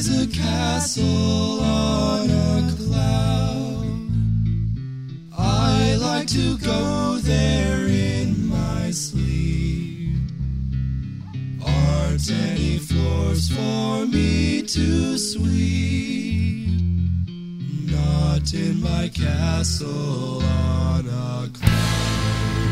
is a castle on a cloud. I like to go there in my sleep. Aren't any floors for me to sweep? Not in my castle on a cloud.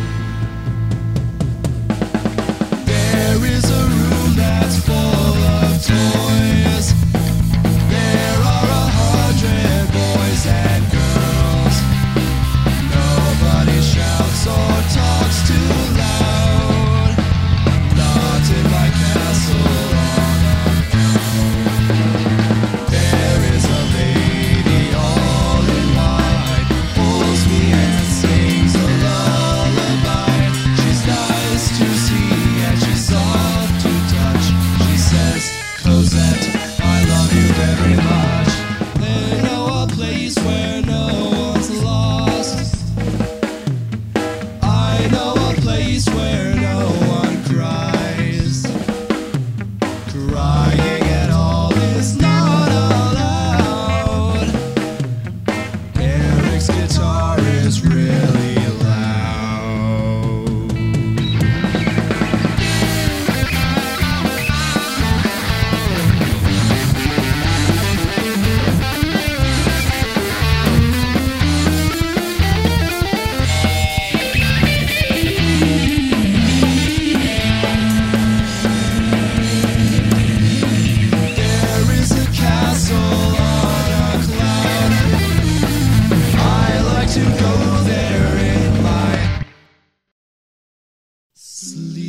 There is a room that's full of toys. There are 100 boys and girls. Nobody shouts or talks too loud. Not in my castle on a cloud. There is a lady all in white, pulls me and sings a lullaby. She's nice to see and she's soft to touch. She says, Cosette, I love you very much. They know a place where no one's lost. I know a place where no one cries. Crying at all is not allowed. Eric's guitar is really loud. There is a castle on a cloud. I like to go there in my sleep.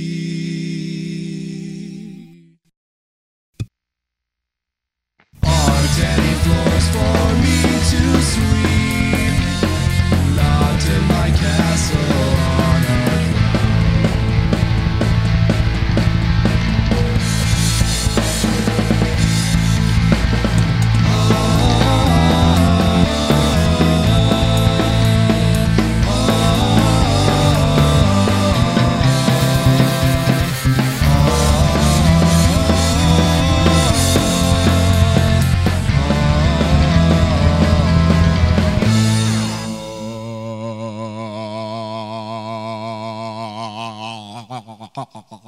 Aren't any floors for me to sweep? Not in my castle on a cloud.